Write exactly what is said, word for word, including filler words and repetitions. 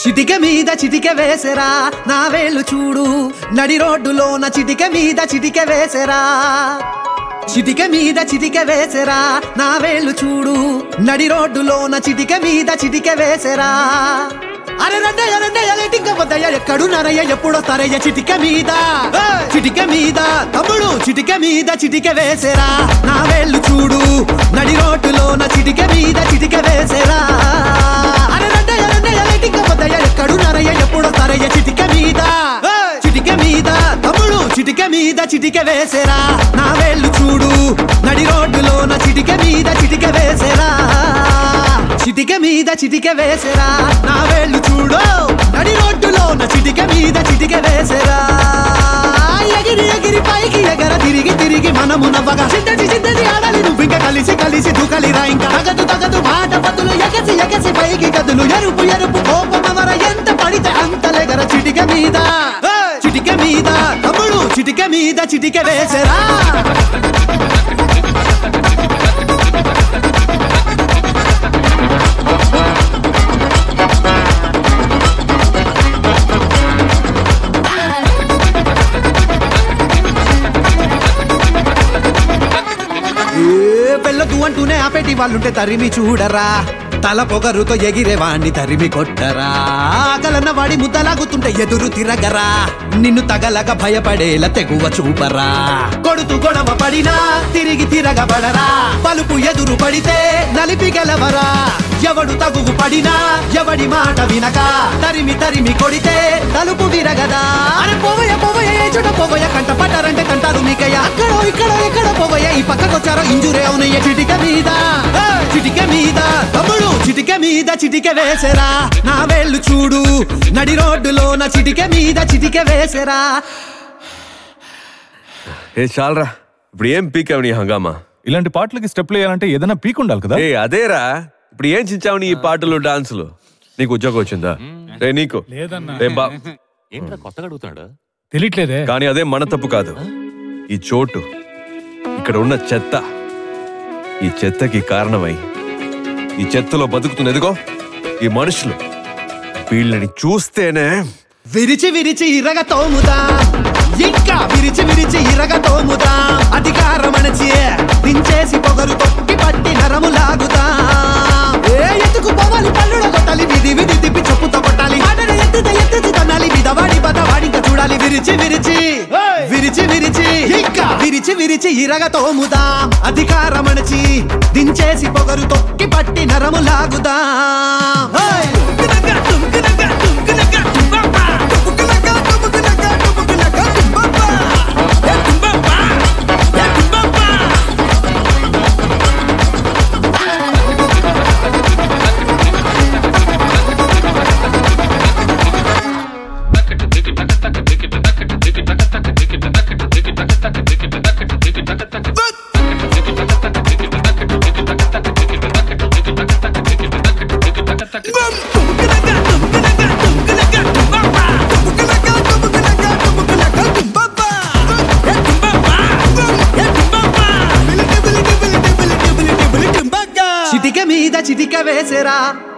చిటిక మీద చిటిక వేసరా నా వేళ్ళు చూడు నడి రోడ్డులోన చిటిక మీద చిటిక వేసరా చిటిక మీద చిటిక వేసరా నా వేళ్ళు చూడు నడి రోడ్డులోన చిటిక మీద చిటిక వేసరా అరే రండయ్య రండయ్య లేటింక వద్దయ్య ఎక్కడు నరయ్య ఎప్పుడో తరయ్య చిటిక మీద చిటిక మీద తమ్ముడు చిటిక మీద చిటిక వేసరా నా వేళ్ళు చూడు నడి రోడ్డులోన చిటిక మీద చిటిక వేసరా అరే రండయ్య రండయ్య లేటింక వద్దయ్య ఎక్కడు నరయ్య ఎప్పుడో తరయ్య చిటిక మీద చిటిక మీద తమ్ముడు చిటిక మీద చిటిక వేసరా నా వేళ్ళు చూడు నడి రోడ్డులోన చిటిక మీద చిటిక వేసరా చిటిక మీద చిటిక వేసరా నా వేళ్ళు చూడు నడి రోడ్డులోన చిటిక మీద చిటిక వేసరా ఎగిరి ఎగిరి పైకి ఎగర తిరిగి తిరిగి మనము నవ్వగా చిట్టటి చిట్టటి ఆడాలి నువ్వు ఇంకా కలిసి కలిసి దుకలిరా ఇంకా తగదు తగదు మాట బదులు ఎగసి ఎగసి పైకి గదులు ఎరుపు ఎరుపు కోపమవర ఎంత పడితే అంత లెగర చిటిక మీద చిటిక మీద తమ్ముడు చిటిక మీద చిటిక వేసరా పెళ్ళదు అంటూనే ఆపేటి వాళ్ళుంటే తరిమి చూడరా తల పొగరుతో ఎగిరే వాణ్ణి తరిమి కొట్టరా ఆకలన్న వాడి ముద్దలాగుతుంటే ఎదురు తిరగరా నిన్ను తగలగ భయపడేలా తెగువ చూపరా కొడుతూ గొడవ పడినా తిరిగి తిరగబడరా పలుపు ఎదురు పడితే నలిపి గెలవరా ఎవడు తగువు పడినా ఎవడి మాట వినక తరిమి తరిమి కొడితే తలుపు విరగదా అరే పోవయ్య పోవయ్య ఏ చోట పోవయ్య కంట పట్టారంటే కంటారు మీకయ్య అక్కడో ఇక్కడో ఎక్కడ పోవయ్య ఈ పక్కకొచ్చారో ఇంజురే అవునయ్య చిటిక మీద చిటిక మీద తమ్ముడు చిటిక మీద చిటిక వేసరా నా వేళ్ళు చూడు నడి రోడ్డులోన చిటిక మీద చిటిక వేసరా ఏ చాలరా ఇప్పుడు ఏం పీకావు నీ హంగామా ఇలాంటి పాటలకి స్టెప్లు వేయాలంటే ఏదైనా పీక్ ఉండాలి కదా ఏ అదేరా ఇప్పుడు ఏం చించావు నీ ఈ పాటలు డాన్సులు నీకు ఉద్యోగం వచ్చిందా రే నీకు ఏంట్రా కొత్తగా అడుగుతాడు తెలియట్లేదే కానీ అదే మన తప్పు కాదు ఈ చోటు ఇక్కడ ఉన్న చెత్త ఈ చెత్తకి కారణమై ఈ చెత్తలో బతుకుతుంది ఎదుగో ఈ మనుషులు వీళ్ళని చూస్తేనే విరిచి విరిచి ఇరగ తోముదా ఇంకా విరిచి విరిచి ఇరగ తోముదా అధికారం అణచి దించేసి పొగరు తొక్కి పట్టి నరము లాగుదా ఏ ఎత్తుకు పోవాలి పల్లుడ కొట్టాలి విధి విధి తిప్పి చెప్పుతో కొట్టాలి ఆటను ఎత్తుత ఎత్తుచి తన్నాలి విధవాడి బతవాడి ఇంకా చూడాలి విరిచి విరిచి విరిచి విరిచి ఇంకా విరిచి విరిచి ఇరగ తోముదా అధికారం అణచి దించేసి పొగరు తొక్కి పట్టి నరము లాగుదా చిటిక మీద చిటిక వేసరా